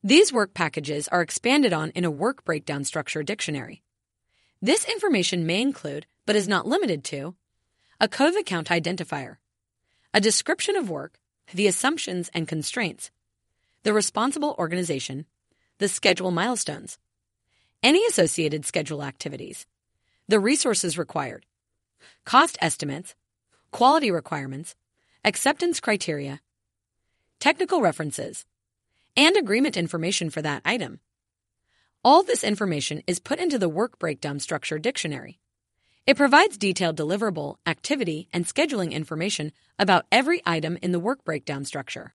These work packages are expanded on in a work breakdown structure dictionary. This information may include, but is not limited to, a code of account identifier, a description of work, the assumptions and constraints, the responsible organization, the schedule milestones, any associated schedule activities, the resources required, cost estimates, quality requirements, acceptance criteria, technical references, and agreement information for that item. All this information is put into the work breakdown structure dictionary. It provides detailed deliverable, activity, and scheduling information about every item in the work breakdown structure.